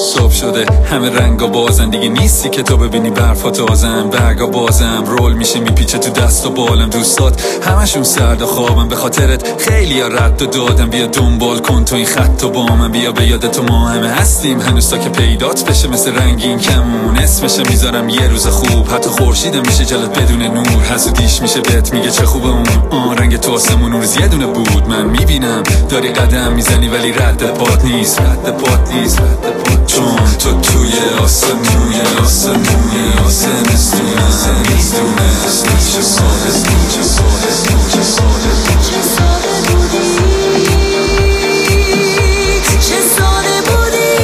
صبح شده همه رنگا بازن، دیگه نیستی که تو ببینی برفا تازن. برگا بازم رول میشه میپیچه تو دست و بالم. دوستات همشون سرد و خوابم، به خاطرت خیلی ها رد و دادم. بیا دنبال کن تو این خط و با من، بیا به یادت ما همه هستیم هنوز تا که پیدات بشه. مثل رنگین کمون اسمشه میذارم یه روز خوب، حتی خورشیدم میشه جلت بدون نور. حسودیش میشه بهت میگه چه خوبه اون رنگ تو آسمون اون روز یه دونه بود. من میبینم داری قدم میزنی ولی رد پات نیست، رد پات نیست، چون تو توی آسمونی آسمستونه چه ساده چه ساده چه ساده چه ساده بودی، چه ساده بودی.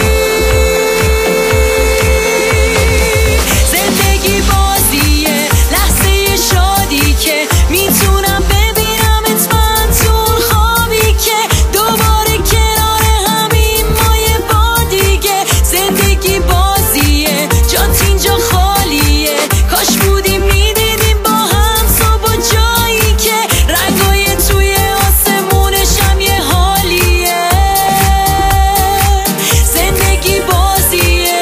زندگی بازیه، لحظه شادی که میتونم ببینمت من تو خوابی که دوباره کنار همین مایه با دیگه. زندگی بازیه، جات اینجا خالیه، کاش بودیم میدیدیم با هم صبح و جایی که رنگای توی آسمونش هم یه حالیه. زندگی بازیه،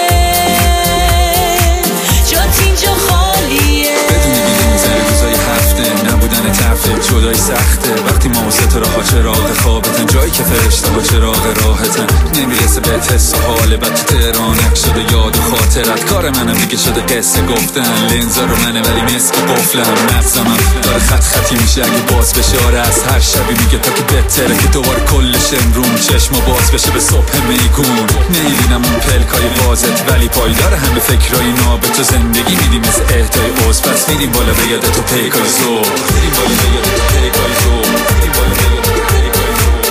جات اینجا خالیه. بدونی بیدی میزنی روزای هفته، نبودن طرفت جدایی سخته. وقتی ما و ستاره ها چراغ خوابتن، جایی که فرشته ها چراغ راحتن. نمیرسه بهت حس و حاله، بعد تو تهران شده یاد و خاطرت. کار منم دیگه شده قصه گفتن، لنزا رو منه ولی مثل قفلم. مغزمم داره خط خطی میشه اگه باز بشه. آره از هر شبی میگه تا که بهتره که دوباره کلش امرون چشم باز بشه به صبح میگون. نمیبینم اون پلکای بازت ولی پایدار همه فکرای نابت و زندگی میدیم مثل اهدای عوض. پس میدیم بالا به یادت تو پیکای زور، میدیم بالا به یادت تو پیکای زور، میدیم بالا به یادت تو پیکای زور.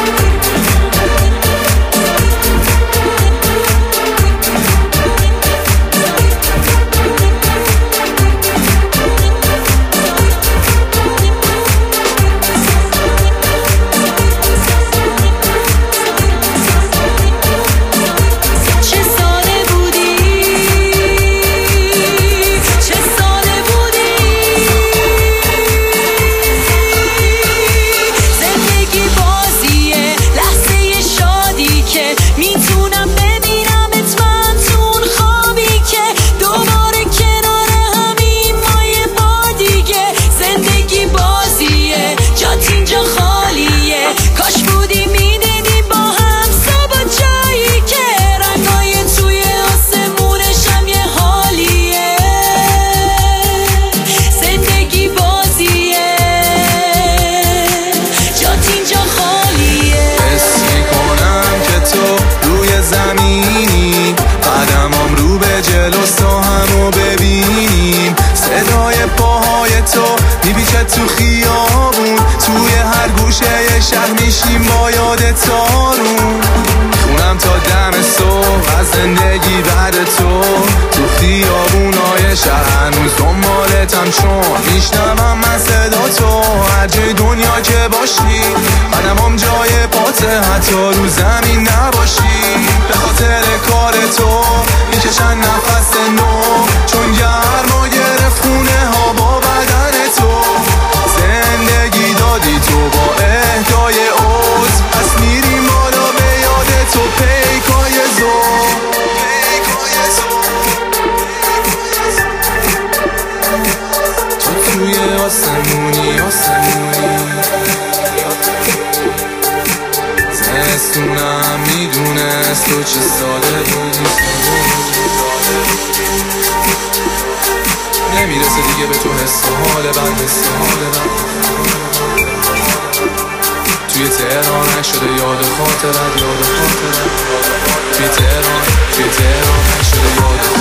تو خیابون توی هر گوشه شهر میشیم با یادت آروم. خونم تا دم صبح از زندگی بعد تو خیابونای شهر هنوز دنبالتم، چون میشنوم من صدا تو هر جای دنیا که باشی. قدمم جای پاته حتی رو زمین نباشی. به خاطر کار تو میکشن نفس نو، چون گرما گرفت خونه ها با بدن تو. زندگی دادی تو با اهدای عوض، پس میریم بالا به یاد تو پیکای زور. تو توی آسمونی زمستونم میدونست تو چه ساده بودی. نمیرسه دیگه به تو حس و حال بد، توی تهران شده یاد خاطرت، توی تهران شده یاد